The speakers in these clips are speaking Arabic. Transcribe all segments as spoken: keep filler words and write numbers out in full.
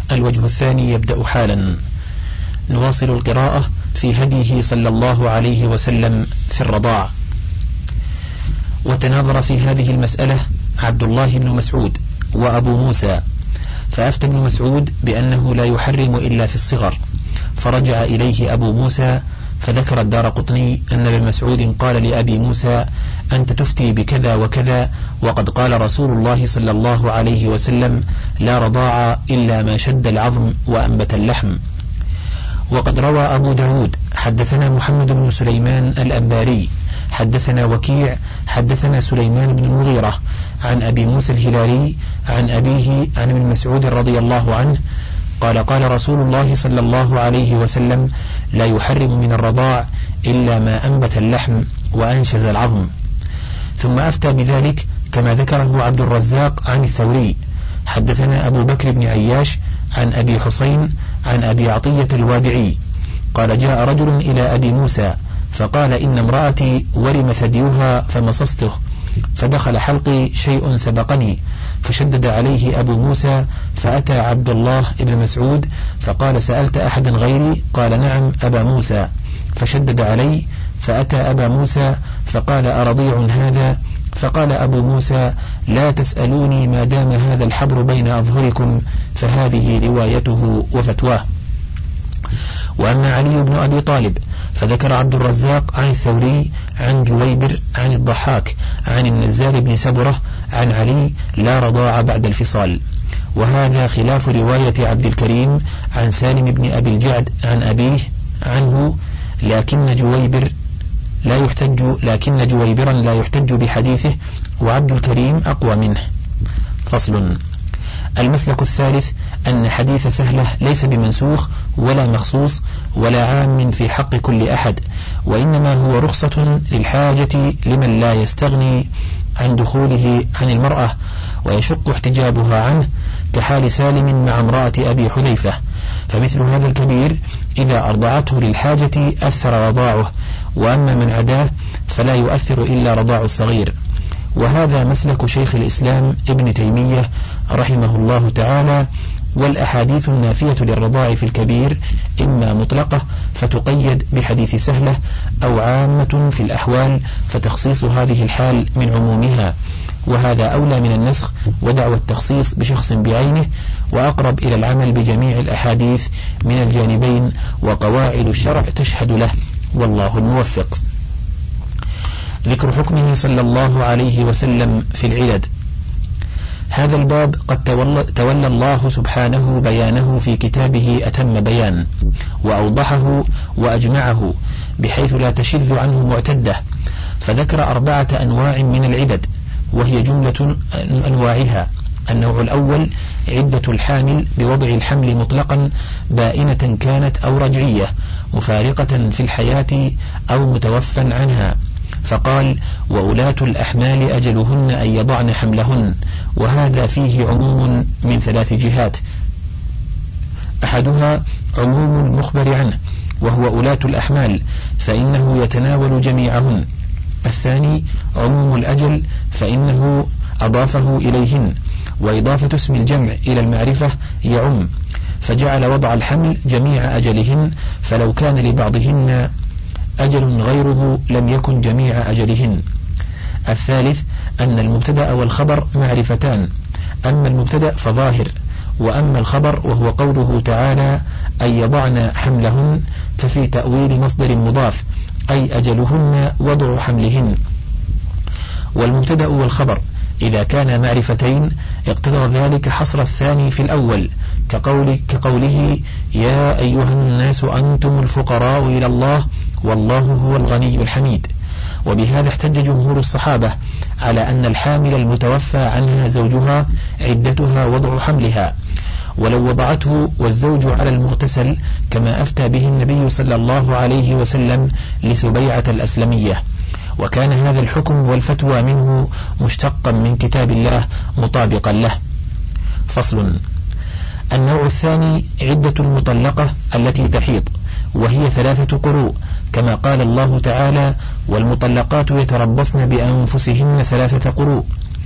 الوجه الثاني يبدأ حالا. نواصل القراءة في هديه صلى الله عليه وسلم في الرضاع. وتناظر في هذه المسألة عبد الله بن مسعود وأبو موسى، فأفتى ابن مسعود بأنه لا يحرم إلا في الصغر، فرجع إليه أبو موسى فذكر الدارقطني أن ابن مسعود قال لأبي موسى: أنت تفتي بكذا وكذا، وقد قال رسول الله صلى الله عليه وسلم: لا رضاع إلا ما شد العظم وأنبت اللحم. وقد روى أبو داود: حدثنا محمد بن سليمان الأنباري حدثنا وكيع حدثنا سليمان بن المغيرة عن أبي موسى الهلالي عن أبيه عن ابن مسعود رضي الله عنه قال: قال رسول الله صلى الله عليه وسلم: لا يحرم من الرضاع إلا ما أنبت اللحم وأنشز العظم. ثم أفتى بذلك كما ذكره عبد الرزاق عن الثوري. حدثنا أبو بكر بن عياش عن أبي حسين عن أبي عطية الوادعي قال: جاء رجل إلى أبي موسى فقال: إن امرأتي ورم ثديها فمصصته، فدخل حلقي شيء سبقني، فشدد عليه أبو موسى، فأتى عبد الله بن مسعود فقال: سألت أحدا غيري؟ قال: نعم أبا موسى. فشدد علي، فأتى أبا موسى فقال: أرضيع هذا؟ فقال أبو موسى: لا تسألوني ما دام هذا الحبر بين أظهركم، فهذه روايته وفتواه. وأما علي بن أبي طالب فذكر عبد الرزاق عن الثوري عن جويبر عن الضحاك عن النزار بن سبرة عن علي: لا رضاع بعد الفصال. وهذا خلاف رواية عبد الكريم عن سالم بن أبي الجعد عن أبيه عنه، لكن جويبر لا يحتج لكن جويبرا لا يحتج بحديثه، وعبد الكريم أقوى منه. فصل. المسلك الثالث أن حديث سهلة ليس بمنسوخ ولا مخصوص ولا عام في حق كل أحد، وإنما هو رخصة للحاجة لمن لا يستغني عن دخوله عن المرأة ويشق احتجابها عنه، كحال سالم مع امرأة أبي حذيفة. فمثل هذا الكبير إذا أرضعته للحاجة أثر رضاعه، وأما من عداه فلا يؤثر إلا رضاع الصغير. وهذا مسلك شيخ الإسلام ابن تيمية رحمه الله تعالى. والأحاديث النافية للرضاع في الكبير إما مطلقة فتقيد بحديث سهلة، أو عامة في الأحوال فتخصيص هذه الحال من عمومها، وهذا أولى من النسخ ودعوى التخصيص بشخص بعينه، وأقرب إلى العمل بجميع الأحاديث من الجانبين، وقواعد الشرع تشهد له، والله الموفق. ذكر حكمه صلى الله عليه وسلم في العدد. هذا الباب قد تولى, تولى الله سبحانه بيانه في كتابه أتم بيان، وأوضحه وأجمعه بحيث لا تشذ عنه معتدة، فذكر أربعة أنواع من العدد، وهي جملة أنواعها: النوع الأول عدة الحامل بوضع الحمل مطلقا، بائنة كانت أو رجعية، مفارقة في الحياة أو متوفى عنها، فقال: وأولاة الأحمال أجلهن أن يضعن حملهن. وهذا فيه عموم من ثلاث جهات: أحدها عموم المخبر عنه وهو أولاة الأحمال، فإنه يتناول جميعهن. الثاني عموم الأجل، فإنه أضافه إليهن، وإضافة اسم الجمع إلى المعرفة يعم، فجعل وضع الحمل جميع أجلهن، فلو كان لبعضهن أجل غيره لم يكن جميع أجلهن. الثالث أن المبتدأ والخبر معرفتان، أما المبتدأ فظاهر، وأما الخبر وهو قوله تعالى أن يضعن حملهن، ففي تأويل مصدر مضاف، أي أجلهن وضع حملهن. والمبتدأ والخبر إذا كان معرفتين اقتضى ذلك حصر الثاني في الأول، كقول كقوله يا أيها الناس أنتم الفقراء إلى الله والله هو الغني الحميد. وبهذا احتج جمهور الصحابة على أن الحامل المتوفى عنها زوجها عدتها وضع حملها، ولو وضعته والزوج على المغتسل، كما أفتى به النبي صلى الله عليه وسلم لسبيعة الأسلمية، وكان هذا الحكم والفتوى منه مشتقا من كتاب الله مطابقا له. فصل. النوع الثاني عدة المطلقة التي تحيض، وهي ثلاثة قروء، كما قال الله تعالى والمطلقات يتربصن بأنفسهن ثلاثة قروء.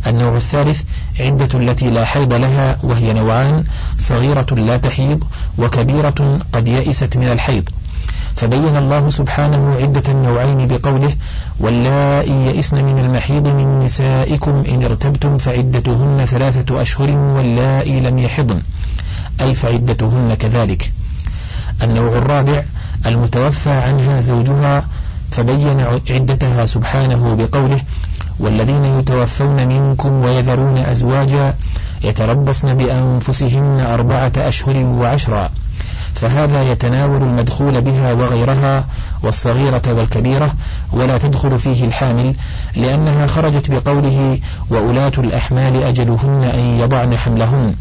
النوع الثالث عدة التي لا حيض لها، وهي نوعان: صغيرة لا تحيض، وكبيرة قد يئست من الحيض. فبين الله سبحانه عدة النوعين بقوله: واللائي يئسن من المحيض من نسائكم إن ارتبتم فعدتهن ثلاثة أشهر واللائي لم يحضن، أي فعدتهن كذلك. النوع الرابع المتوفى عنها زوجها، فبين عدتها سبحانه بقوله: والذين يتوفون منكم ويذرون أزواجا يتربصن بأنفسهن أربعة أشهر وعشرا، فهذا يتناول المدخول بها وغيرها والصغيرة والكبيرة، ولا تدخل فيه الحامل، لأنها خرجت بقوله: وأولاة الأحمال أجلهن أن يضعن حملهن،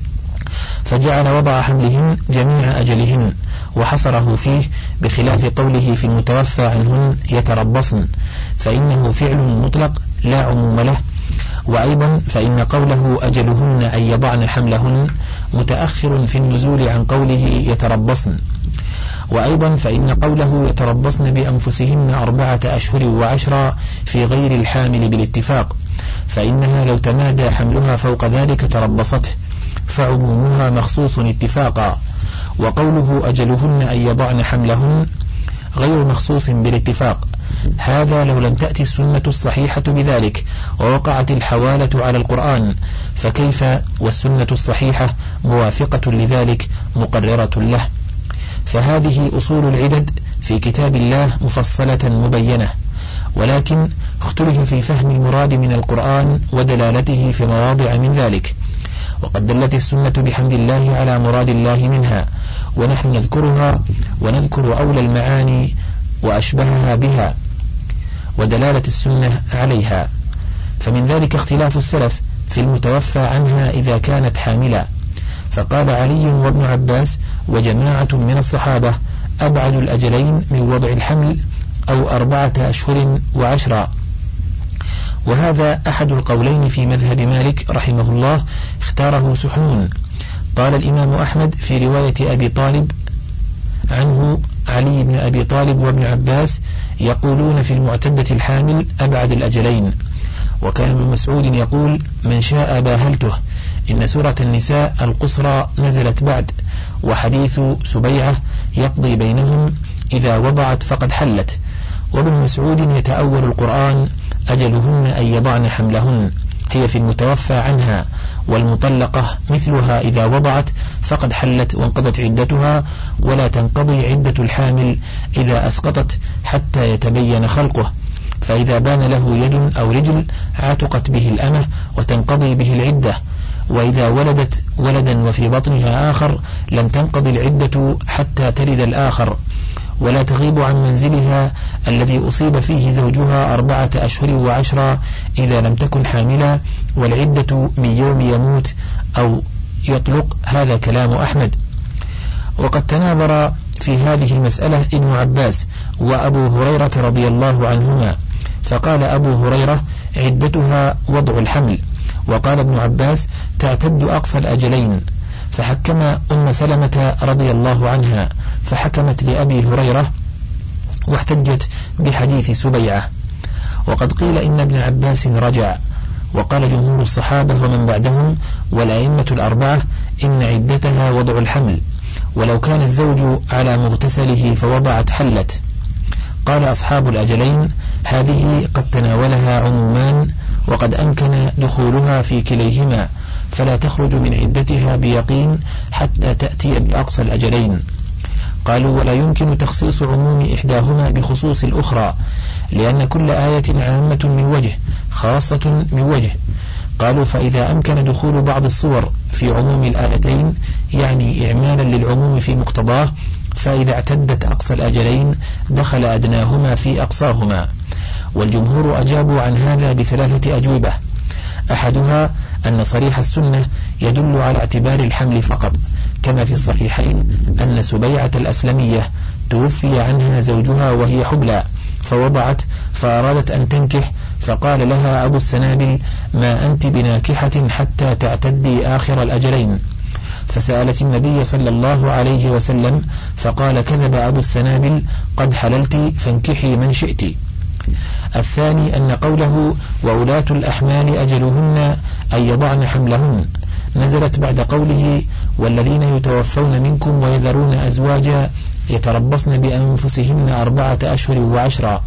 فجعل وضع حملهن جميع أجلهن وحصره فيه، بخلاف قوله في المتوفى عنهن يتربصن، فإنه فعل مطلق لا عموم له. وأيضا فإن قوله أجلهن أن يضعن حملهن متأخر في النزول عن قوله يتربصن. وأيضا فإن قوله يتربصن بأنفسهن أربعة أشهر وعشرا في غير الحامل بالاتفاق، فإنها لو تمادى حملها فوق ذلك تربصته، فعمومها مخصوص اتفاقا. وقوله أجلهن أن يضعن حملهن غير مخصوص بالاتفاق، هذا لو لم تأتي السنة الصحيحة بذلك ووقعت الحوالة على القرآن، فكيف والسنة الصحيحة موافقة لذلك مقررة له. فهذه أصول العدد في كتاب الله مفصلة مبينة، ولكن اختلف في فهم المراد من القرآن ودلالته في مواضع من ذلك، وقد دلت السنة بحمد الله على مراد الله منها، ونحن نذكرها ونذكر أولى المعاني وأشبهها بها ودلالة السنة عليها. فمن ذلك اختلاف السلف في المتوفى عنها إذا كانت حاملا، فقال علي وابن عباس وجماعة من الصحابة: أبعد الأجلين من وضع الحمل أو أربعة أشهر وعشرا. وهذا أحد القولين في مذهب مالك رحمه الله، اختاره سحنون. قال الإمام أحمد في رواية أبي طالب عنه: علي بن أبي طالب وابن عباس يقولون في المعتدة الحامل أبعد الأجلين. وكان ابن مسعود يقول: من شاء باهلته، إن سورة النساء القصرى نزلت بعد، وحديث سبيعة يقضي بينهم إذا وضعت فقد حلت. وابن مسعود يتأول القرآن: أجلهن أن يضعن حملهن، هي في المتوفى عنها، والمطلقة مثلها إذا وضعت فقد حلت وانقضت عدتها، ولا تنقضي عدة الحامل إذا أسقطت حتى يتبين خلقه، فإذا بان له يد أو رجل عاتقت به الأمة وتنقضي به العدة، وإذا ولدت ولدا وفي بطنها آخر لم تنقضي العدة حتى تلد الآخر، ولا تغيب عن منزلها الذي أصيب فيه زوجها أربعة أشهر وعشرا إذا لم تكن حاملا، والعدة من يوم يموت أو يطلق. هذا كلام أحمد. وقد تناظر في هذه المسألة ابن عباس وأبو هريرة رضي الله عنهما، فقال أبو هريرة: عدتها وضع الحمل، وقال ابن عباس: تعتد أقصى الأجلين. فحكم أم سلمة رضي الله عنها فحكمت لأبي هريرة، واحتجت بحديث سبيعة. وقد قيل إن ابن عباس رجع، وقال جمهور الصحابة ومن بعدهم والأئمة الأربعة إن عدتها وضع الحمل، ولو كان الزوج على مغتسله فوضعت حلت. قال أصحاب الأجلين: هذه قد تناولها عمومان، وقد أمكن دخولها في كليهما، فلا تخرج من عدتها بيقين حتى تأتي بأقصى الأجلين. قالوا: ولا يمكن تخصيص عموم إحداهما بخصوص الأخرى، لأن كل آية عامة من وجه خاصة من وجه. قالوا: فإذا أمكن دخول بعض الصور في عموم الآيتين، يعني إعمالا للعموم في مقتضاه، فإذا اعتدت أقصى الأجلين دخل أدناهما في أقصاهما. والجمهور أجابوا عن هذا بثلاثة أجوبة: أحدها أن صريح السنة يدل على اعتبار الحمل فقط، كما في الصحيحين أن سبيعة الأسلمية توفي عنها زوجها وهي حبلى فوضعت فأرادت أن تنكح، فقال لها أبو السنابل: ما أنت بناكحة حتى تعتدي آخر الأجلين. فسألت النبي صلى الله عليه وسلم فقال: كذب أبو السنابل، قد حللت فانكحي من شئت. الثاني أن قوله وولاة الأحمال أجلهن أن يضعن حملهن نزلت بعد قوله والذين يتوفون منكم ويذرون أزواجا يتربصن بأنفسهن أربعة أشهر وعشرا.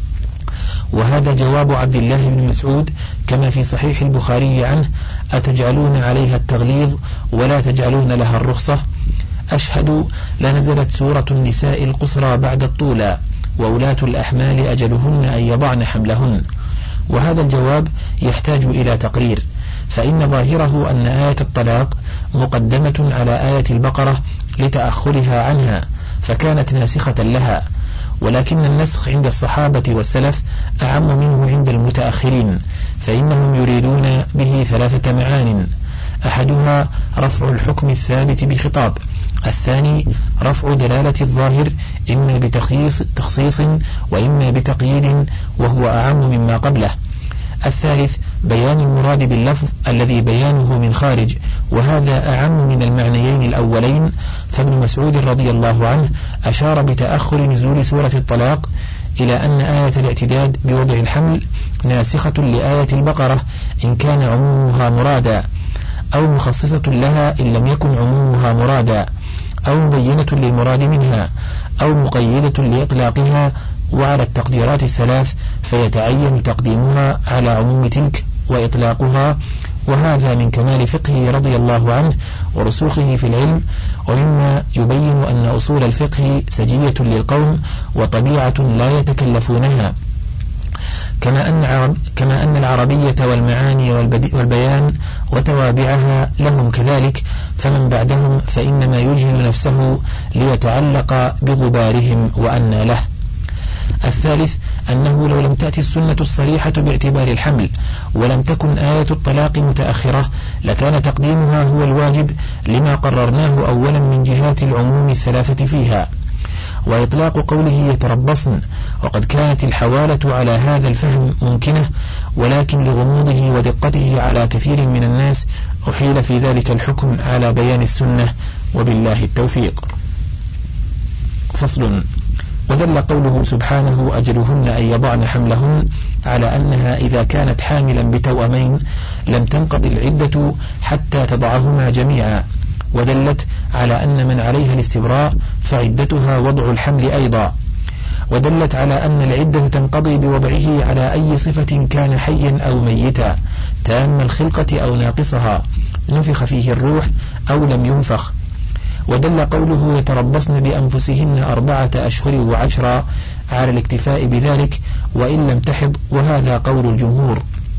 وهذا جواب عبد الله بن مسعود كما في صحيح البخاري عنه أتجعلون عليها التغليظ ولا تجعلون لها الرخصة. أشهد لنزلت سورة النساء القصرى بعد الطولى وولاة الأحمال أجلهن أن يضعن حملهن. وهذا الجواب يحتاج إلى تقرير، فإن ظاهره أن آية الطلاق مقدمة على آية البقرة لتأخرها عنها فكانت ناسخة لها، ولكن النسخ عند الصحابة والسلف أعم منه عند المتأخرين، فإنهم يريدون به ثلاثة معان: أحدها رفع الحكم الثابت بخطاب، الثاني رفع دلالة الظاهر إما بتخصيص تخصيص وإما بتقييد وهو أعم مما قبله، الثالث بيان المراد باللفظ الذي بيانه من خارج، وهذا أعم من المعنيين الأولين. فابن مسعود رضي الله عنه أشار بتأخر نزول سورة الطلاق إلى أن آية الاعتداد بوضع الحمل ناسخة لآية البقرة إن كان عمومها مرادا، أو مخصصة لها إن لم يكن عمومها مرادا، أو مبينة للمراد منها، أو مقيدة لإطلاقها، وعلى التقديرات الثلاث فيتعين تقديمها على عموم تلك وإطلاقها. وهذا من كمال فقهه رضي الله عنه ورسوخه في العلم، ومما يبين أن أصول الفقه سجية للقوم وطبيعة لا يتكلفونها، كما أن, عرب كما أن العربية والمعاني والبيان وتوابعها لهم كذلك، فمن بعدهم فإنما يجهل نفسه ليتعلق بغبارهم وأن له. الثالث أنه لو لم تأتي السنة الصريحة باعتبار الحمل ولم تكن آية الطلاق متأخرة لكان تقديمها هو الواجب لما قررناه أولا من جهات العموم الثلاثة فيها. وإطلاق قوله يتربصن وقد كانت الحوالة على هذا الفهم ممكنة، ولكن لغموضه ودقته على كثير من الناس أحيل في ذلك الحكم على بيان السنة، وبالله التوفيق. فصل. ودل قوله سبحانه أجلهن أن يضعن حملهن على أنها إذا كانت حاملا بتوأمين لم تنقض العدة حتى تضعهما جميعا، ودلت على أن من عليها الاستبراء فعدتها وضع الحمل أيضا، ودلت على أن العدة تنقضي بوضعه على أي صفة كان حيا أو ميتا، تام الخلقة أو ناقصها، نفخ فيه الروح أو لم ينفخ. ودل قوله يتربصن بأنفسهن أربعة أشهر وعشرا على الاكتفاء بذلك وإن لم تحض، وهذا قول الجمهور.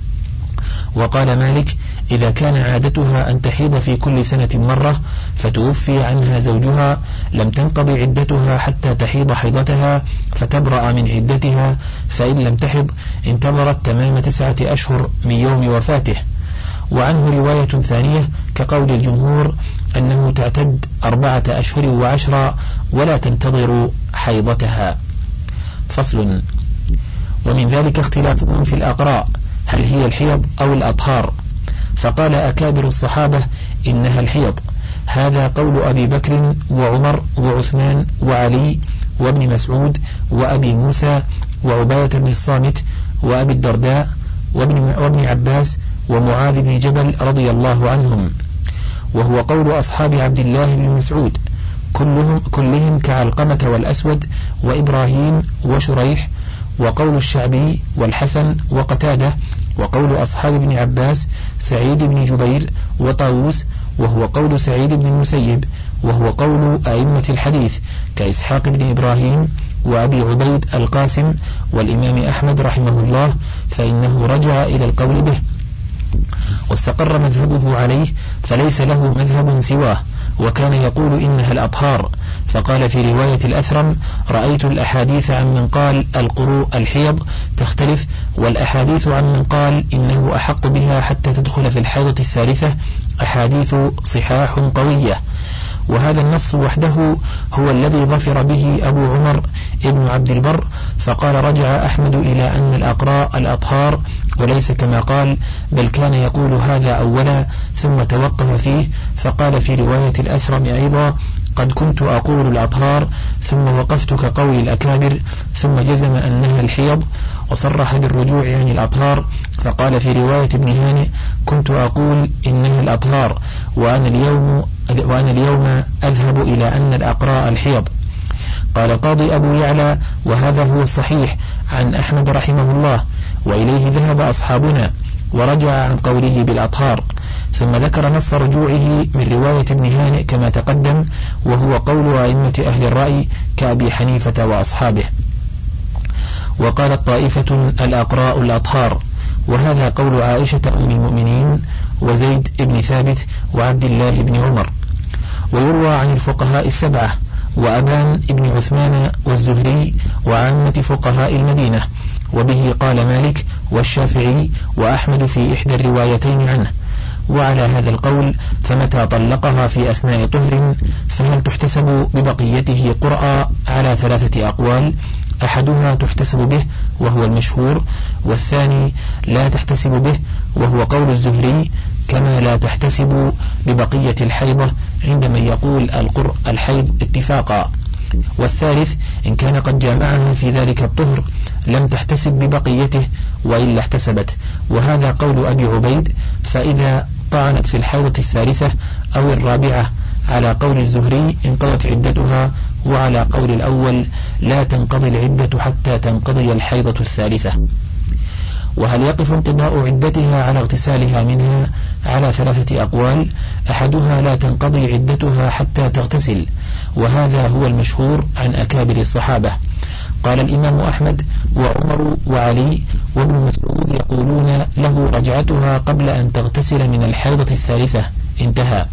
وقال مالك إذا كان عادتها أن تحيض في كل سنة مرة فتوفي عنها زوجها لم تنقضي عدتها حتى تحيض حيضتها فتبرأ من عدتها، فإن لم تحض انتظرت تمام تسعة أشهر من يوم وفاته. وعنه رواية ثانية كقول الجمهور أنه تعتد أربعة أشهر وعشرة ولا تنتظر حيضتها. فصل. ومن ذلك اختلافهم في الأقراء هل هي الحيض أو الأطهار، فقال أكابر الصحابة إنها الحيض، هذا قول أبي بكر وعمر وعثمان وعلي وابن مسعود وأبي موسى وعبادة بن الصامت وأبي الدرداء وابن, وابن عباس ومعاذ بن جبل رضي الله عنهم، وهو قول أصحاب عبد الله بن مسعود كلهم, كلهم كعلقمة والأسود وإبراهيم وشريح، وقول الشعبي والحسن وقتادة، وقول أصحاب ابن عباس سعيد بن جبير وطاووس، وهو قول سعيد بن المسيب، وهو قول أئمة الحديث كإسحاق بن إبراهيم وأبي عبيد القاسم والإمام أحمد رحمه الله، فإنه رجع إلى القول به واستقر مذهبه عليه، فليس له مذهب سواه، وكان يقول إنها الأطهار. فقال في رواية الأثرم رأيت الأحاديث عن من قال القروء الحيض تختلف، والأحاديث عن من قال إنه أحق بها حتى تدخل في الحيضة الثالثة أحاديث صحاح قوية. وهذا النص وحده هو الذي ظفر به أبو عمر ابن عبد البر، فقال رجع أحمد إلى أن الأقراء الأطهار، وليس كما قال، بل كان يقول هذا أولا ثم توقف فيه، فقال في رواية الأثرم أيضا قد كنت أقول الأطهار ثم وقفت كقول الأكابر، ثم جزم أنها الحيض وصرح بالرجوع عن الأطهار، فقال في رواية ابن هانئ كنت أقول إنها الأطهار وأنا اليوم, وأنا اليوم أذهب إلى أن الأقراء الحيض. قال قاضي أبو يعلى وهذا هو الصحيح عن أحمد رحمه الله، وإليه ذهب أصحابنا، ورجع عن قوله بالأطهار. ثم ذكر نص رجوعه من رواية ابن هانئ كما تقدم، وهو قول أئمة أهل الرأي كأبي حنيفة وأصحابه. وقالت طائفة الأقراء الأطهار، وهذا قول عائشة أم المؤمنين وزيد بن ثابت وعبد الله بن عمر. ويروى عن الفقهاء السبعة وأبان بن عثمان والزهري وعامة فقهاء المدينة، وبه قال مالك والشافعي وأحمد في إحدى الروايتين عنه. وعلى هذا القول فمتى طلقها في أثناء طهر فهل تحتسب ببقيته قرأ على ثلاثة أقوال، أحدها تحتسب به وهو المشهور، والثاني لا تحتسب به وهو قول الزهري، كما لا تحتسب ببقية الحيضة عند من يقول القرء الحيض اتفاقا، والثالث إن كان قد جامعها في ذلك الطهر لم تحتسب ببقيته وإلا احتسبت، وهذا قول أبي عبيد، فإذا طعنت في الحيضة الثالثة أو الرابعة على قول الزهري انقضت عدتها، وعلى قول الأول لا تنقضي العدة حتى تنقضي الحيضة الثالثة. وهل يقف انقضاء عدتها على اغتسالها منها على ثلاثة أقوال، أحدها لا تنقضي عدتها حتى تغتسل، وهذا هو المشهور عن أكابر الصحابة. قال الإمام أحمد وعمر وعلي وابن مسعود يقولون له رجعتها قبل أن تغتسل من الحيضة الثالثة، انتهى.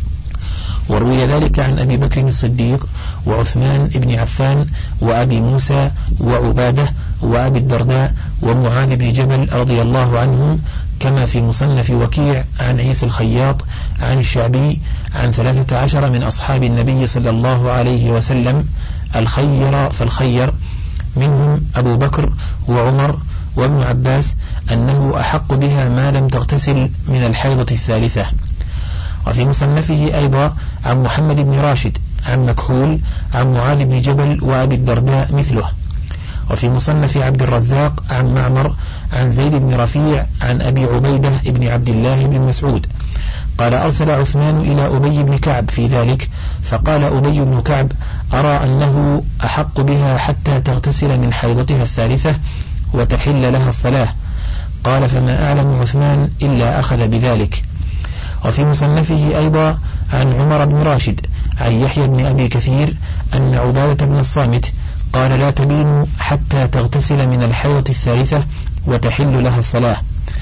وروي ذلك عن أبي بكر الصديق وعثمان بن عفان وأبي موسى وعبادة وأبي الدرداء ومعاذ بن جبل رضي الله عنهم، كما في مصنف وكيع عن عيسى الخياط عن الشعبي عن ثلاثة عشر من أصحاب النبي صلى الله عليه وسلم الخير فالخير، منهم أبو بكر وعمر وابن عباس، أنه أحق بها ما لم تغتسل من الحيضة الثالثة. وفي مصنفه أيضا عن محمد بن راشد عن مكحول عن معاذ بن جبل وأبي الدرداء مثله. وفي مصنف عبد الرزاق عن معمر عن زيد بن رفيع عن أبي عبيدة بن عبد الله بن مسعود قال أرسل عثمان إلى أبي بن كعب في ذلك، فقال أبي بن كعب أرى أنه أحق بها حتى تغتسل من حيضتها الثالثة وتحل لها الصلاة. قال فما أعلم عثمان إلا أخذ بذلك. وفي مصنفه أيضا عن عمر بن راشد عن يحيى بن أبي كثير أن عبادة بن الصامت قال لا تبين حتى تغتسل من الحيضة الثالثة وتحل لها الصلاة.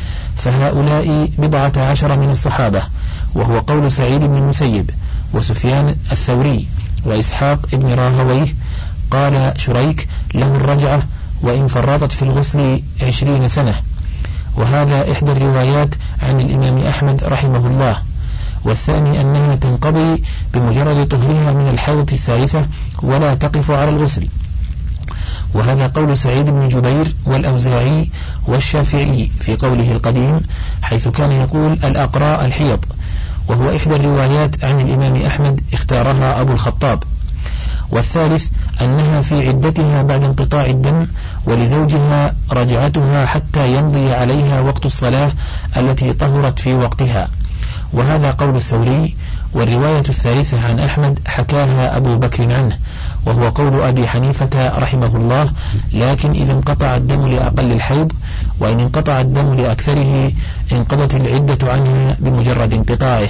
فهؤلاء بضعة عشر من الصحابة، وهو قول سعيد بن المسيب وسفيان الثوري وإسحاق بن راهويه. قال شريك له الرجعة وإن فرطت في الغسل عشرين سنة، وهذا إحدى الروايات عن الإمام أحمد رحمه الله. والثاني أنها تنقضي بمجرد طهرها من الحيضة الثالثة ولا تقف على الغسل، وهذا قول سعيد بن جبير والأوزاعي والشافعي في قوله القديم، حيث كان يقول الأقراء الحيض، وهو إحدى الروايات عن الإمام أحمد اختارها أبو الخطاب. والثالث أنها في عدتها بعد انقطاع الدم، ولزوجها رجعتها حتى يمضي عليها وقت الصلاة التي طهرت في وقتها، وهذا قول الثوري. والرواية الثالثة عن أحمد حكاها أبو بكر عنه، وهو قول أبي حنيفة رحمه الله، لكن إذا انقطع الدم لأقل الحيض، وإن انقطع الدم لأكثره انقضت العدة عنها بمجرد انقطاعه.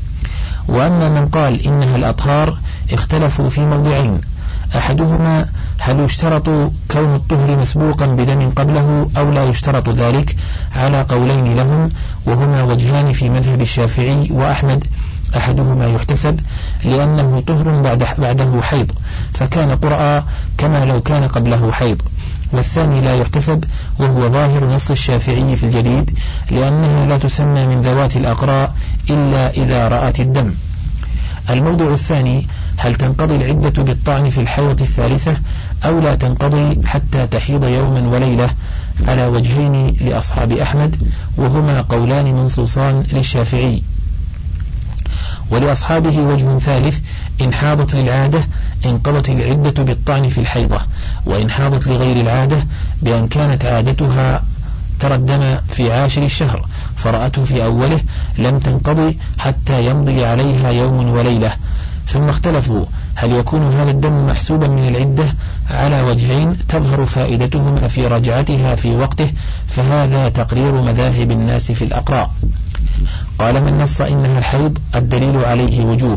وأما من قال إنها الأطهار اختلفوا في موضعين، أحدهما هل يشترط كون الطهر مسبوقا بدم قبله أو لا يشترط ذلك، على قولين لهم، وهما وجهان في مذهب الشافعي وأحمد. أحدهما يحتسب لأنه طهر بعد بعده حيض فكان قرأ كما لو كان قبله حيض، والثاني لا يحتسب، وهو ظاهر نص الشافعي في الجديد، لأنها لا تسمى من ذوات الأقراء إلا إذا رأت الدم. الموضوع الثاني هل تنقضي العدة بالطعن في الحيضة الثالثة أو لا تنقضي حتى تحيض يوما وليلة، على وجهين لأصحاب أحمد، وهما قولان منصوصان للشافعي. ولأصحابه وجه ثالث: إن حاضت للعادة انقضت العدة بالطعن في الحيضة، وإن حاضت لغير العادة بأن كانت عادتها ترى الدم في عاشر الشهر فرأته في أوله لم تنقضي حتى يمضي عليها يوم وليلة. ثم اختلفوا هل يكون هذا الدم محسوبا من العدة على وجهين تظهر فائدتهما في رجعتها في وقته، فهذا تقرير مذاهب الناس في الأقراء. قال من نص إنها الحيض الدليل عليه وجوه: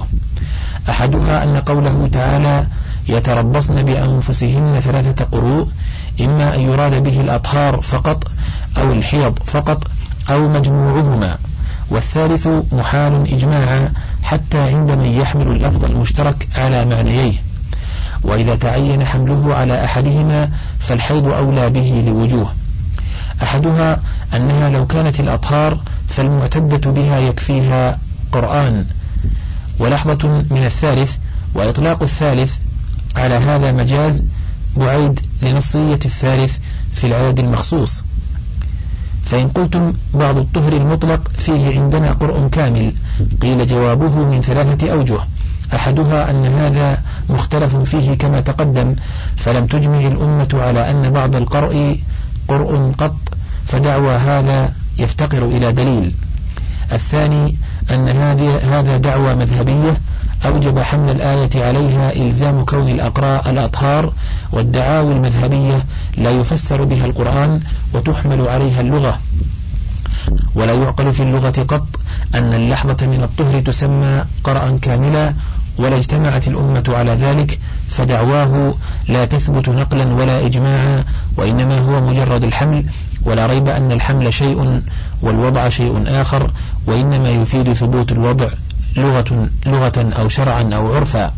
أحدها أن قوله تعالى يتربصن بأنفسهن ثلاثة قروء إما أن يراد به الأطهار فقط أو الحيض فقط أو مجموعهما، والثالث محال إجماعا حتى عند من يحمل اللفظ المشترك على معنييه، وإذا تعين حمله على أحدهما فالحيض أولى به لوجوه. أحدها أنها لو كانت الأطهار فالمعتدة بها يكفيها قرآن، ولحظة من الثالث، وإطلاق الثالث على هذا مجاز بعيد لنصية الثالث في العدد المخصوص. فإن قلتم بعض الطهر المطلق فيه عندنا قرء كامل، قيل جوابه من ثلاثة أوجه: أحدها أن هذا مختلف فيه كما تقدم، فلم تجمع الأمة على أن بعض القرء قرء قط، فدعوى هذا يفتقر إلى دليل. الثاني أن هذا دعوى مذهبية أوجب حمل الآية عليها إلزام كون الأقراء الأطهار، والدعاوى المذهبية لا يفسر بها القرآن وتحمل عليها اللغة، ولا يعقل في اللغة قط أن اللحظة من الطهر تسمى قرأ كاملا، ولا اجتمعت الأمة على ذلك، فدعواه لا تثبت نقلا ولا إجماعا، وإنما هو مجرد الحمل، ولا ريب أن الحمل شيء والوضع شيء آخر، وإنما يفيد ثبوت الوضع لغة, لغة أو شرعا أو عرفا.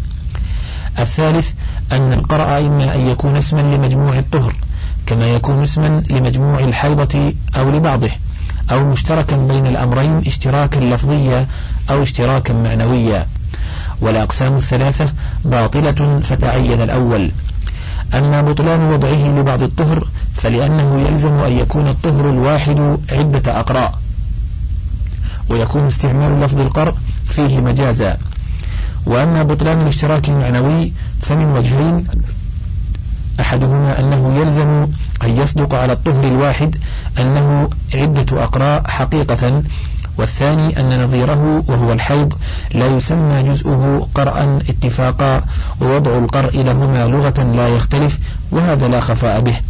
الثالث أن القرأ إما أن يكون اسما لمجموع الطهر كما يكون اسما لمجموع الحيضة أو لبعضه، أو مشتركا بين الأمرين اشتراكا لفظيا أو اشتراكا معنويا. والأقسام الثلاثة باطلة فتعين الأول. أما بطلان وضعه لبعض الطهر فلأنه يلزم أن يكون الطهر الواحد عدة أقراء، ويكون استعمال لفظ القرء فيه مجازا. وأما بطلان الاشتراك المعنوي فمن وجهين: أحدهما أنه يلزم أن يصدق على الطهر الواحد أنه عدة أقراء حقيقة، والثاني أن نظيره وهو الحيض لا يسمى جزءه قرأ اتفاقا، ووضع القرء لهما لغة لا يختلف، وهذا لا خفاء به.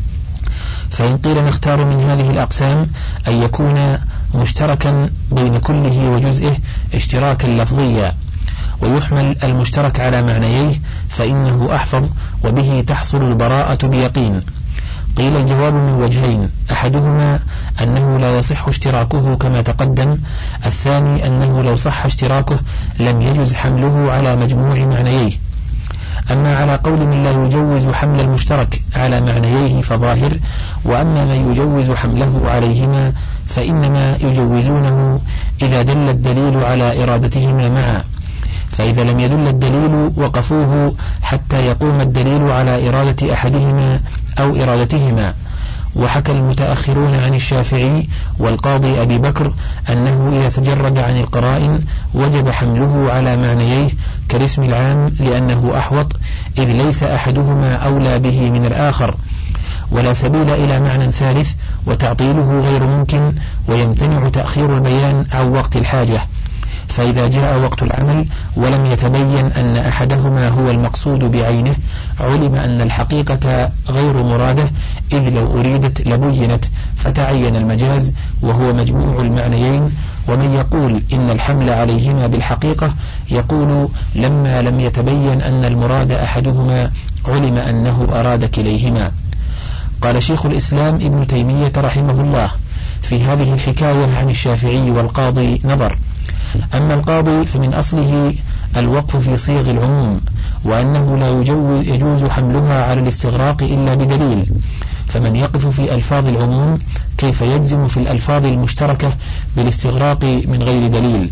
فإن قيل نختار من هذه الأقسام أن يكون مشتركا بين كله وجزئه اشتراكا لفظيا، ويحمل المشترك على معنييه فإنه أحفظ، وبه تحصل البراءة بيقين. قيل الجواب من وجهين: أحدهما أنه لا يصح اشتراكه كما تقدم، الثاني أنه لو صح اشتراكه لم يجز حمله على مجموع معنييه. أما على قول من لا يجوز حمل المشترك على معنييه فظاهر، وأما من يجوز حمله عليهما فإنما يجوزونه إذا دل الدليل على إرادتهما معا، فإذا لم يدل الدليل وقفوه حتى يقوم الدليل على إرادة أحدهما أو إرادتهما. وحكى المتأخرون عن الشافعي والقاضي أبي بكر أنه إذا تجرد عن القرائن وجب حمله على معنييه كالاسم العام لأنه أحوط، إذ ليس أحدهما أولى به من الآخر، ولا سبيل إلى معنى ثالث، وتعطيله غير ممكن، ويمتنع تأخير البيان عن وقت الحاجة. فإذا جاء وقت العمل ولم يتبين أن أحدهما هو المقصود بعينه علم أن الحقيقة غير مرادة، إذ لو أريدت لبينت، فتعين المجاز وهو مجموع المعنيين. ومن يقول إن الحمل عليهما بالحقيقة يقول لما لم يتبين أن المراد أحدهما علم أنه أراد كليهما. قال شيخ الإسلام ابن تيمية رحمه الله في هذه الحكاية عن الشافعي والقاضي نظر. أما القاضي فمن أصله الوقف في صيغ العموم، وأنه لا يجوز حملها على الاستغراق إلا بدليل، فمن يقف في ألفاظ العموم كيف يجزم في الألفاظ المشتركة بالاستغراق من غير دليل؟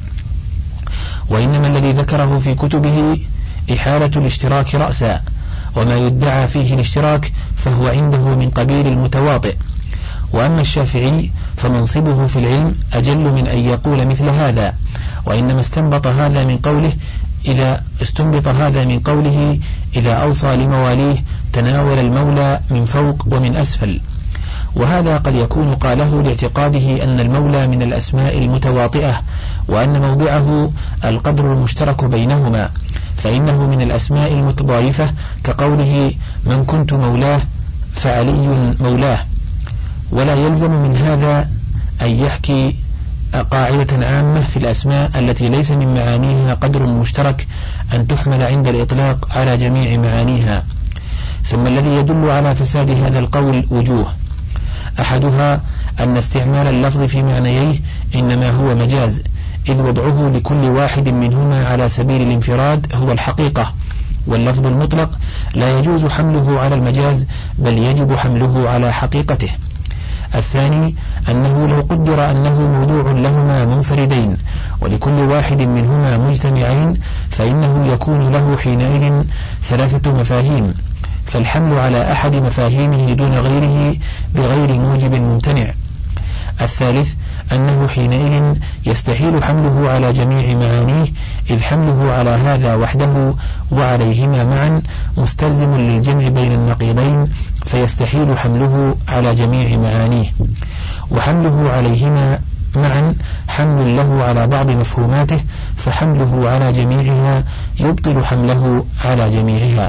وإنما الذي ذكره في كتبه إحالة الاشتراك رأسا، وما يدعى فيه الاشتراك فهو عنده من قبيل المتواطئ. وأما الشافعي فمنصبه في العلم أجل من أن يقول مثل هذا، وإنما استنبط هذا من قوله إذا استنبط هذا من قوله إذا أوصى لمواليه تناول المولى من فوق ومن أسفل. وهذا قد يكون قاله لاعتقاده أن المولى من الأسماء المتواطئة، وأن موضعه القدر المشترك بينهما، فإنه من الأسماء المتضايفة كقوله من كنت مولاه فعلي مولاه. ولا يلزم من هذا أن يحكي قاعدة عامة في الأسماء التي ليس من معانيها قدر مشترك أن تحمل عند الإطلاق على جميع معانيها. ثم الذي يدل على فساد هذا القول وجوه: أحدها أن استعمال اللفظ في معنييه إنما هو مجاز، إذ وضعه لكل واحد منهما على سبيل الانفراد هو الحقيقة، واللفظ المطلق لا يجوز حمله على المجاز بل يجب حمله على حقيقته. الثاني أنه لو قدر أنه موضوع لهما منفردين ولكل واحد منهما مجتمعين فإنه يكون له حينئذ ثلاثة مفاهيم، فالحمل على أحد مفاهيمه دون غيره بغير موجب ممتنع. الثالث أنه حينئذ يستحيل حمله على جميع معانيه، إذ حمله على هذا وحده وعليهما معا مستلزم للجمع بين النقيضين، فيستحيل حمله على جميع معانيه، وحمله عليهما معا حمل له على بعض مفهوماته، فحمله على جميعها يبطل حمله على جميعها.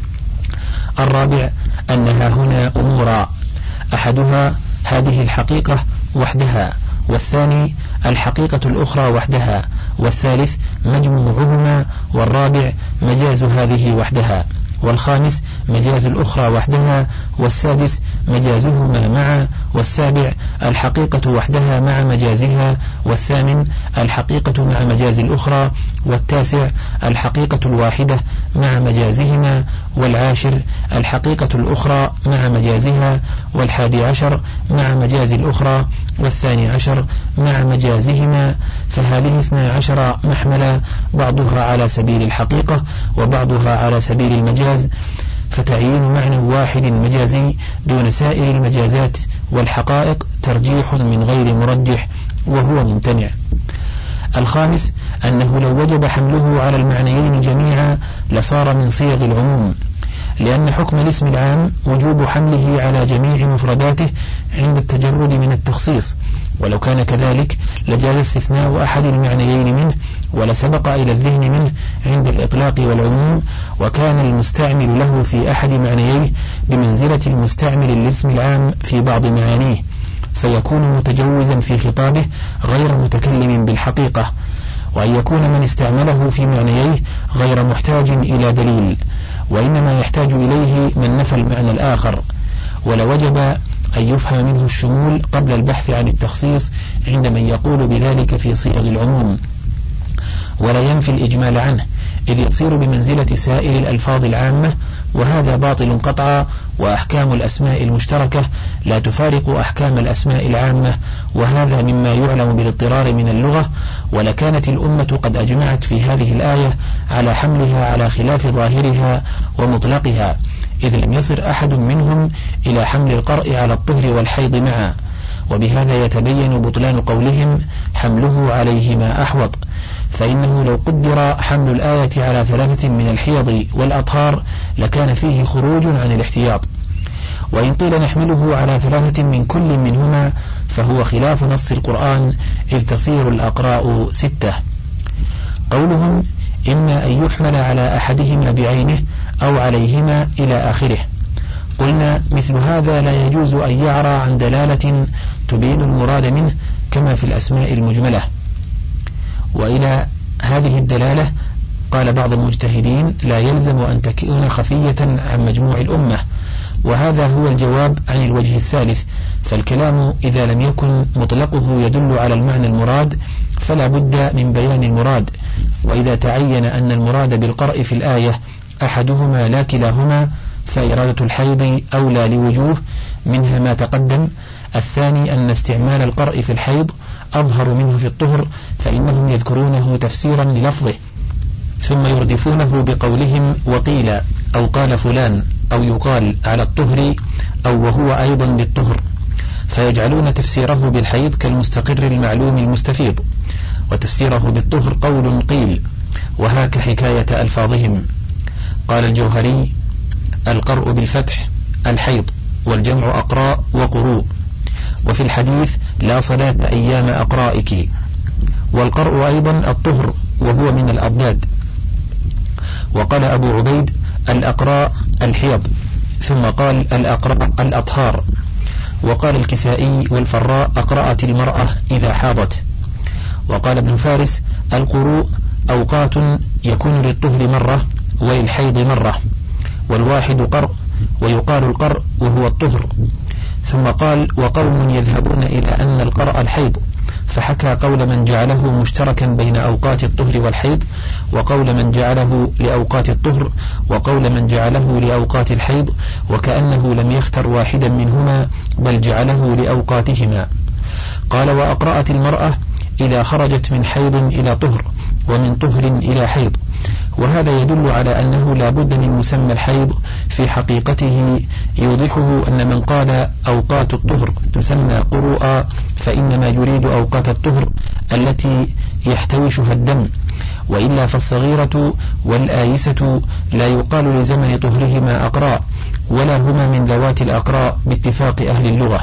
الرابع أنها هنا أمورا: أحدها هذه الحقيقة وحدها، والثاني الحقيقة الأخرى وحدها، والثالث مجموعهما، والرابع مجاز هذه وحدها، والخامس مجاز الأخرى وحدها، والسادس مجازهما معا، والسابع الحقيقة وحدها مع مجازها، والثامن الحقيقة مع مجاز الأخرى، والتاسع الحقيقة الواحدة مع مجازهما، والعاشر الحقيقة الأخرى مع مجازها، والحادي عشر مع مجاز الأخرى، والثاني عشر مع مجازهما. فهذه اثنا عشر محملا، بعضها على سبيل الحقيقة وبعضها على سبيل المجاز، فتعيين معنى واحد مجازي دون سائر المجازات والحقائق ترجيح من غير مرجح، وهو ممتنع. الخامس أنه لو وجب حمله على المعنيين جميعا لصار من صيغ العموم، لأن حكم الاسم العام وجوب حمله على جميع مفرداته عند التجرد من التخصيص، ولو كان كذلك لجاز استثناء أحد المعنيين منه، ولسبق إلى الذهن منه عند الإطلاق والعموم، وكان المستعمل له في أحد معنييه بمنزلة المستعمل للاسم العام في بعض معانيه، فيكون متجوزا في خطابه غير متكلم بالحقيقة، وأن يكون من استعمله في معنييه غير محتاج إلى دليل، وإنما يحتاج إليه من نفى المعنى الآخر، ولوجب أن يفهم منه الشمول قبل البحث عن التخصيص عند من يقول بذلك في صيغ العموم، ولا ينفي الإجمال عنه، إذ يصير بمنزلة سائر الألفاظ العامة، وهذا باطل قطعا. وأحكام الأسماء المشتركة لا تفارق أحكام الأسماء العامة، وهذا مما يعلم بالاضطرار من اللغة، ولكانت الأمة قد أجمعت في هذه الآية على حملها على خلاف ظاهرها ومطلقها، إذ لم يصر أحد منهم إلى حمل القرء على الطهر والحيض معا، وبهذا يتبين بطلان قولهم حمله عليهما أحوط، فإنه لو قدر حمل الآية على ثلاثة من الحيض والأطهار لكان فيه خروج عن الاحتياط، وإن قيل نحمله على ثلاثة من كل منهما فهو خلاف نص القرآن، إذ تصير الأقراء ستة. قولهم إما أن يحمل على أحدهما بعينه أو عليهما إلى آخره، قلنا مثل هذا لا يجوز أن يعرى عن دلالة تبين المراد منه كما في الأسماء المجملة. وإلى هذه الدلالة قال بعض المجتهدين لا يلزم أن تكون خفية عن مجموع الأمة، وهذا هو الجواب عن الوجه الثالث، فالكلام إذا لم يكن مطلقه يدل على المعنى المراد فلا بد من بيان المراد، وإذا تعين أن المراد بالقرء في الآية أحدهما لا كلاهما فإرادة الحيض أولى لوجوه، منها ما تقدم. الثاني أن استعمال القرء في الحيض أظهر منه في الطهر، فإنهم يذكرونه تفسيرا للفظه ثم يردفونه بقولهم وقيل أو قال فلان أو يقال على الطهر أو وهو أيضا بالطهر، فيجعلون تفسيره بالحيض كالمستقر المعلوم المستفيض، وتفسيره بالطهر قول قيل، وهاك حكاية ألفاظهم. قال الجوهري: القرء بالفتح الحيض، والجمع أقراء وقروء. وفي الحديث: لا صلاة أيام أقرائك. والقرء أيضا الطهر وهو من الأضداد. وقال أبو عبيد: الأقراء الحيض، ثم قال الأقراء الأطهار. وقال الكسائي والفراء: أقرأت المرأة إذا حاضت. وقال ابن فارس: القروء أوقات يكون للطهر مرة وللحيض مرة، والواحد قرء، ويقال القرء وهو الطهر. ثم قال: وقوم يذهبون إلى أن القرء الحيض، فحكى قول من جعله مشتركا بين أوقات الطهر والحيض، وقول من جعله لأوقات الطهر، وقول من جعله لأوقات الحيض، وكأنه لم يختر واحدا منهما بل جعله لأوقاتهما. قال: وأقرأت المرأة إذا خرجت من حيض إلى طهر، ومن طهر إلى حيض. وهذا يدل على أنه لا بد من مسمى الحيض في حقيقته، يوضحه أن من قال أوقات الطهر تسمى قروءا فإنما يريد أوقات الطهر التي يحتوشها الدم، وإلا فالصغيرة والآيسة لا يقال لزمن طهرهما أقراء، ولا هما من ذوات الأقراء باتفاق أهل اللغة.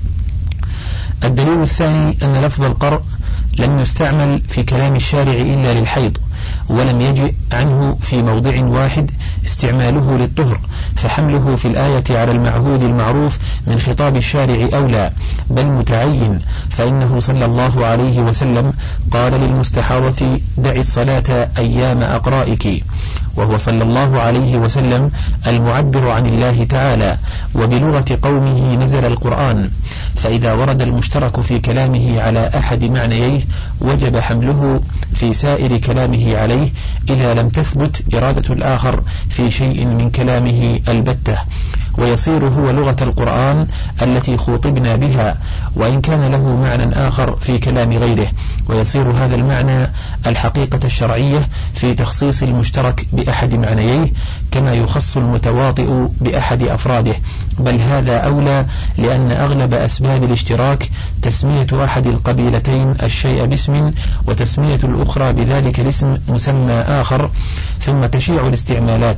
الدليل الثاني أن لفظ القرء لم يستعمل في كلام الشارع إلا للحيض، ولم يجئ عنه في موضع واحد استعماله للطهر، فحمله في الآية على المعهود المعروف من خطاب الشارع أولى، بل متعين، فإنه صلى الله عليه وسلم قال للمستحاضة: دع الصلاة أيام أقرائك، وهو صلى الله عليه وسلم المعبر عن الله تعالى، وبلغة قومه نزل القرآن، فإذا ورد المشترك في كلامه على أحد معنييه وجب حمله في سائر كلامه عليه إذا لم تثبت إرادة الآخر في شيء من كلامه البتة، ويصير هو لغة القرآن التي خوطبنا بها، وإن كان له معنى آخر في كلام غيره، ويصير هذا المعنى الحقيقة الشرعية في تخصيص المشترك بأحد معنييه، كما يخص المتواطئ بأحد أفراده، بل هذا أولى، لأن أغلب أسباب الاشتراك تسمية أحد القبيلتين الشيء باسم، وتسمية الأخرى بذلك الاسم مسمى آخر، ثم تشيع الاستعمالات.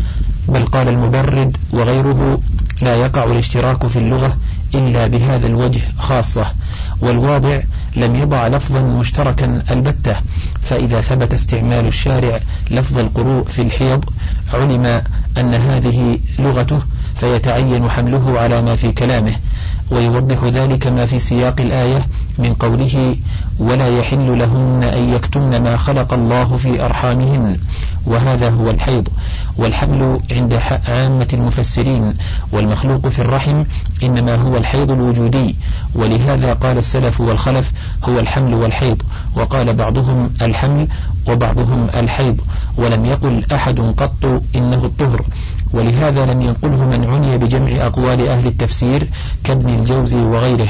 بل قال المبرد وغيره: لا يقع الاشتراك في اللغة إلا بهذا الوجه خاصة. والواضع لم يضع لفظا مشتركا البتة، فإذا ثبت استعمال الشارع لفظ القروء في الحيض علم أن هذه لغته، فيتعين حمله على ما في كلامه. ويوضح ذلك ما في سياق الآية من قوله: ولا يحل لهن أن يكتمن ما خلق الله في أرحامهن، وهذا هو الحيض. والحمل عند عامة المفسرين والمخلوق في الرحم إنما هو الحيض الوجودي، ولهذا قال السلف والخلف: هو الحمل والحيض، وقال بعضهم الحمل وبعضهم الحيض، ولم يقل أحد قط إنه الطهر. ولهذا لم ينقله من عني بجمع أقوال أهل التفسير كابن الجوزي وغيره.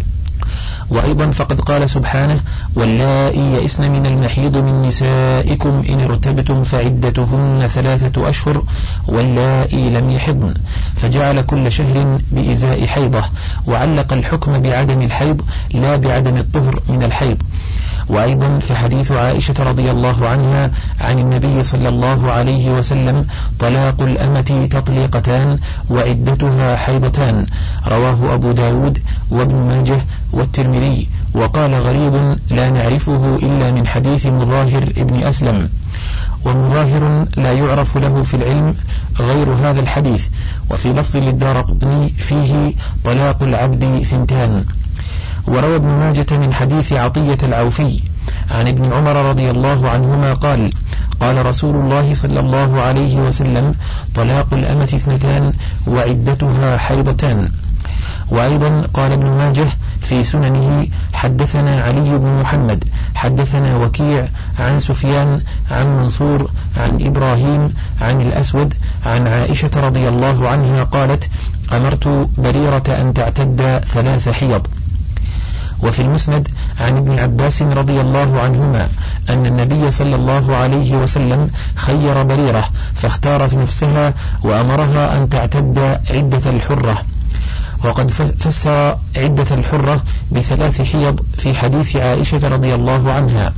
وأيضا فقد قال سبحانه: واللائي يئسن من المحيض من نسائكم إن ارتبتم فعدتهن ثلاثة أشهر واللائي لم يحضن، فجعل كل شهر بإزاء حيضة، وعلق الحكم بعدم الحيض لا بعدم الطهر من الحيض. وأيضا فحديث عائشة رضي الله عنها عن النبي صلى الله عليه وسلم: طلاق الأمة تطليقتان وعدتها حيضتان، رواه أبو داود وابن ماجه والترمذي، وقال غريب لا نعرفه إلا من حديث مظاهر ابن أسلم. ومظاهر لا يعرف له في العلم غير هذا الحديث. وفي لفظ للدارقطني فيه: طلاق العبد ثنتان. وروى ابن ماجة من حديث عطية العوفي عن ابن عمر رضي الله عنهما قال: قال رسول الله صلى الله عليه وسلم: طلاق الأمة اثنتان وعدتها حيضتان. وأيضا قال ابن ماجه في سننه: حدثنا علي بن محمد حدثنا وكيع عن سفيان عن منصور عن إبراهيم عن الأسود عن عائشة رضي الله عنها قالت: أمرت بريرة أن تعتد ثلاث حيض. وفي المسند عن ابن عباس رضي الله عنهما أن النبي صلى الله عليه وسلم خير بريرة فاختارت نفسها وأمرها أن تعتد عدة الحرة. وقد فسر عدة الحرة بثلاث حيض في حديث عائشة رضي الله عنها.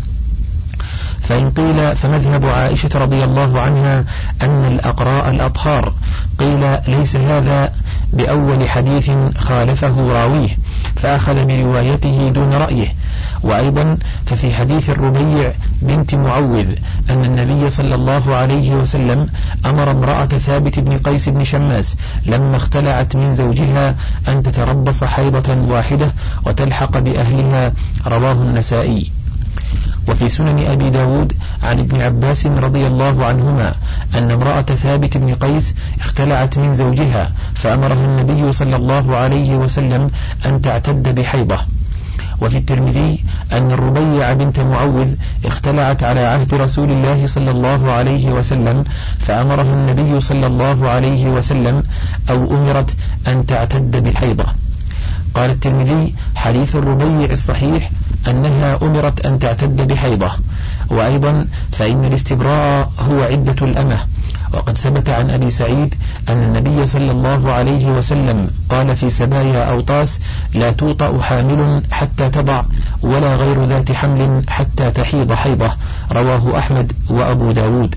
فإن قيل فمذهب عائشة رضي الله عنها أن الأقراء الأطهار، قيل ليس هذا بأول حديث خالفه راويه فأخذ بروايته دون رأيه. وأيضا ففي حديث الربيع بنت معوذ أن النبي صلى الله عليه وسلم أمر امرأة ثابت بن قيس بن شماس لما اختلعت من زوجها أن تتربص حيضة واحدة وتلحق بأهلها، رواه النسائي. وفي سنن أبي داود عن ابن عباس رضي الله عنهما أن امرأة ثابت بن قيس اختلعت من زوجها فأمرها النبي صلى الله عليه وسلم أن تعتد بحيضة. وفي الترمذي أن الربيع بنت معوذ اختلعت على عهد رسول الله صلى الله عليه وسلم فأمرها النبي صلى الله عليه وسلم أو أمرت أن تعتد بحيضة. قال الترمذي حديث الربيع الصحيح أنها أمرت أن تعتد بحيضة. وأيضا فإن الاستبراء هو عدة الأمة. وقد ثبت عن أبي سعيد أن النبي صلى الله عليه وسلم قال في سبايا أوطاس لا توطأ حامل حتى تضع ولا غير ذات حمل حتى تحيض حيضة، رواه أحمد وأبو داود.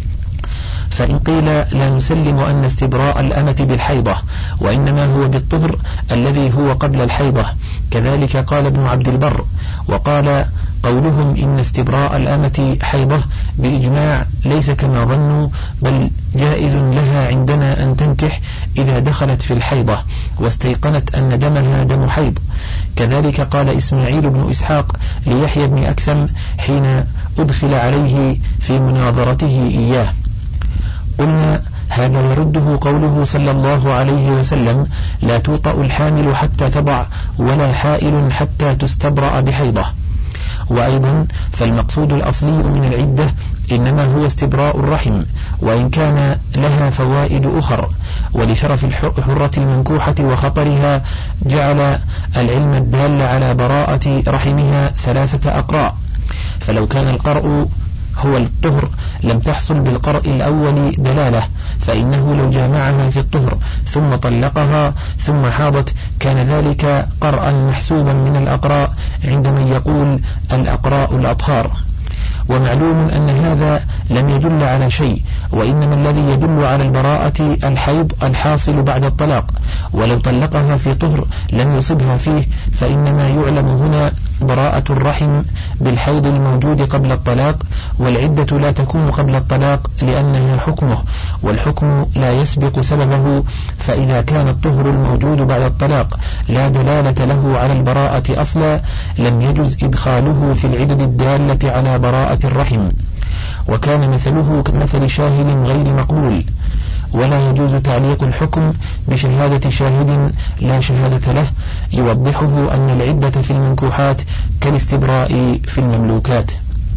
فإن قيل لا نسلم أن استبراء الأمة بالحيضة وإنما هو بالطهر الذي هو قبل الحيضة، كذلك قال ابن عبد البر. وقال قولهم إن استبراء الأمة حيضة بإجماع ليس كما ظنوا، بل جائز لها عندنا أن تنكح إذا دخلت في الحيضة واستيقنت أن دمها دم حيض. كذلك قال إسماعيل بن إسحاق ليحيى بن أكثم حين أدخل عليه في مناظرته إياه. قلنا هذا يرده قوله صلى الله عليه وسلم لا توطأ الحامل حتى تضع ولا حائل حتى تستبرأ بحيضة. وأيضا فالمقصود الأصلي من العدة إنما هو استبراء الرحم، وإن كان لها فوائد أخر. ولشرف الحرة المنكوحة وخطرها جعل العلم الدال على براءة رحمها ثلاثة أقراء. فلو كان القرء هو الطهر لم تحصل بالقرء الأول دلالة، فإنه لو جامعها في الطهر ثم طلقها ثم حاضت كان ذلك قرءا محسوبا من الأقراء عند من يقول الأقراء الأطهار. ومعلوم أن هذا لم يدل على شيء، وإنما الذي يدل على البراءة الحيض الحاصل بعد الطلاق، ولو طلقها في طهر لم يصبها فيه، فإنما يعلم هنا براءة الرحم بالحيض الموجود قبل الطلاق، والعدة لا تكون قبل الطلاق لأنها حكمه، والحكم لا يسبق سببه. فإذا كان الطهر الموجود بعد الطلاق لا دلالة له على البراءة أصلا لم يجز إدخاله في العدد الدالة على براءة الرحم، وكان مثله كمثل شاهد غير مقبول. ولا يجوز تعليق الحكم بشهادة شاهد لا شهادة له، يوضحه أن العدة في المنكوحات كالاستبراء في المملوكات.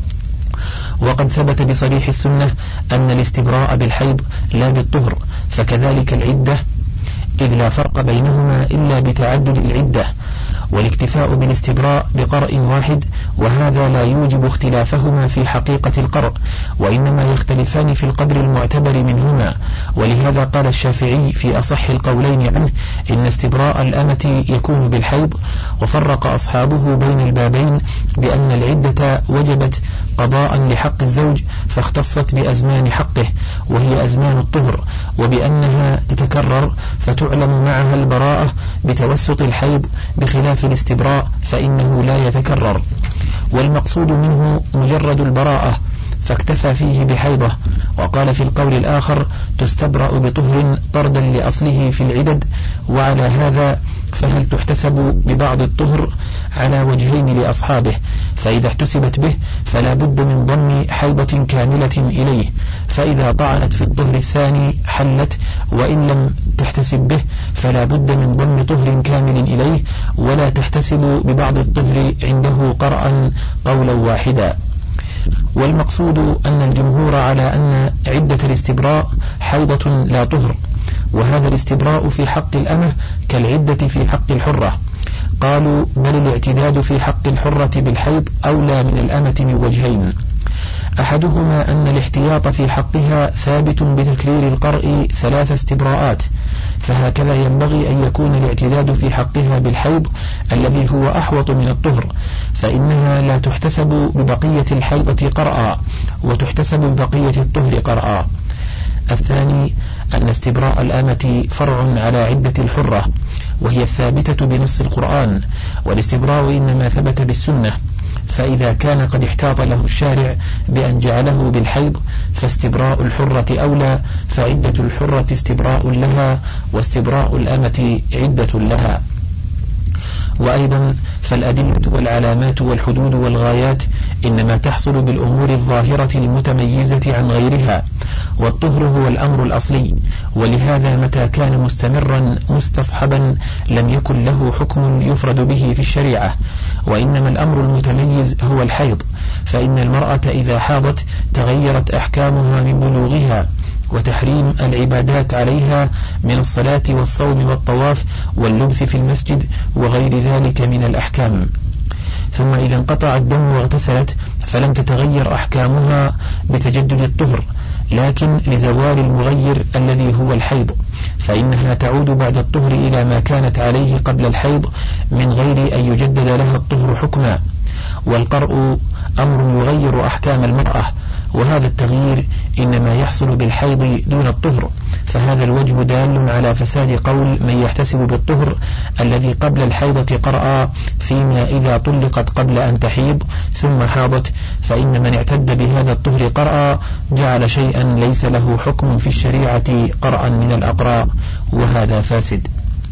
وقد ثبت بصريح السنة أن الاستبراء بالحيض لا بالطهر، فكذلك العدة، إذ لا فرق بينهما إلا بتعدد العدة، والاكتفاء بالاستبراء بقرء واحد، وهذا لا يوجب اختلافهما في حقيقة القرء، وإنما يختلفان في القدر المعتبر منهما. ولهذا قال الشافعي في أصح القولين عنه إن استبراء الأمة يكون بالحيض. وفرق أصحابه بين البابين بأن العدة وجبت قضاء لحق الزوج فاختصت بأزمان حقه وهي أزمان الطهر، وبأنها تتكرر فتعلم معها البراءة بتوسط الحيض، بخلاف الاستبراء فإنه لا يتكرر. والمقصود منه مجرد البراءة فاكتفى فيه بحيضة. وقال في القول الآخر تستبرأ بطهر طردا لأصله في العدد. وعلى هذا فهل تحتسب ببعض الطهر؟ على وجهين لأصحابه، فإذا احتسبت به فلا بد من ضم حيضة كاملة إليه، فإذا طعنت في الطهر الثاني حلت، وإن لم تحتسب به فلا بد من ضم طهر كامل إليه، ولا تحتسب ببعض الطهر عنده قرأا قولا واحدا. والمقصود أن الجمهور على أن عدة الاستبراء حيضة لا طهر، وهذا الاستبراء في حق الأمة كالعدة في حق الحرة. قالوا بل الاعتداد في حق الحرة بالحيض أولى من الأمة من وجهين. أحدهما أن الاحتياط في حقها ثابت بتكرير القرء ثلاث استبراءات، فهكذا ينبغي أن يكون الاعتداد في حقها بالحيض الذي هو أحوط من الطهر، فإنها لا تحتسب ببقية الحيضة قرأ وتحتسب ببقية الطهر قرأ. الثاني أن استبراء الأمة فرع على عدة الحرة، وهي الثابتة بنص القرآن، والاستبراء إنما ثبت بالسنة، فإذا كان قد احتاط له الشارع بأن جعله بالحيض فاستبراء الحرة أولى، فعدة الحرة استبراء لها واستبراء الأمة عدة لها. وأيضا فالأدلة والعلامات والحدود والغايات إنما تحصل بالأمور الظاهرة المتميزة عن غيرها، والطهر هو الأمر الأصلي، ولهذا متى كان مستمرا مستصحبا لم يكن له حكم يفرد به في الشريعة، وإنما الأمر المتميز هو الحيض، فإن المرأة إذا حاضت تغيرت أحكامها من بلوغها، وتحريم العبادات عليها من الصلاة والصوم والطواف واللبث في المسجد وغير ذلك من الأحكام. ثم إذا انقطع الدم واغتسلت فلم تتغير أحكامها بتجدد الطهر، لكن لزوال المغير الذي هو الحيض، فإنها تعود بعد الطهر إلى ما كانت عليه قبل الحيض من غير أن يجدد لها الطهر حكما. والقرء أمر يغير أحكام المرأة، وهذا التغيير إنما يحصل بالحيض دون الطهر، فهذا الوجه دال على فساد قول من يحتسب بالطهر الذي قبل الحيضة قرأ، فيما إذا طلقت قبل أن تحيض ثم حاضت، فإن من اعتد بهذا الطهر قرأ جعل شيئا ليس له حكم في الشريعة قرأ من الأقراء، وهذا فاسد.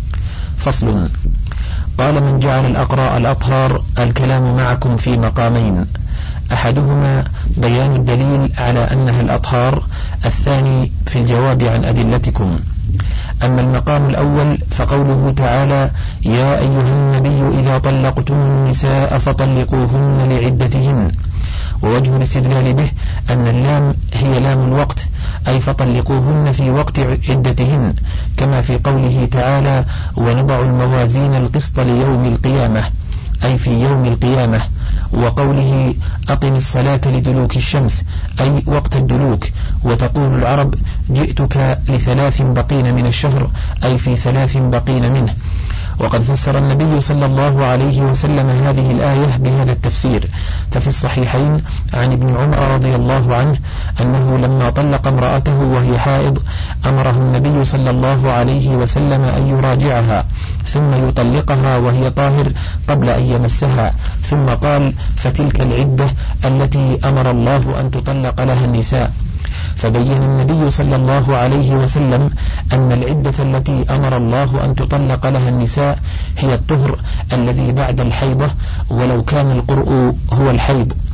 فصل. قال من جعل الأقراء الأطهار. الكلام معكم في مقامين، أحدهما بيان الدليل على أنها الأطهار، الثاني في الجواب عن أدلتكم. أما المقام الأول فقوله تعالى يا أيها النبي إذا طلقتم النساء فطلقوهن لعدتهن، ووجه الاستدلال به أن اللام هي لام الوقت، أي فطلقوهن في وقت عدتهن، كما في قوله تعالى ونضع الموازين القسط ليوم القيامة، أي في يوم القيامة، وقوله أقم الصلاة لدلوك الشمس، أي وقت الدلوك، وتقول العرب جئتك لثلاث بقين من الشهر، أي في ثلاث بقين منه. وقد فسر النبي صلى الله عليه وسلم هذه الآية بهذا التفسير، ففي الصحيحين عن ابن عمر رضي الله عنه أنه لما طلق امرأته وهي حائض أمره النبي صلى الله عليه وسلم أن يراجعها ثم يطلقها وهي طاهر قبل أن يمسها، ثم قال فتلك العدة التي أمر الله أن تطلق لها النساء. فبين النبي صلى الله عليه وسلم أن العدة التي أمر الله أن تطلق لها النساء هي الطهر الذي بعد الحيضة، ولو كان القرء هو الحيض.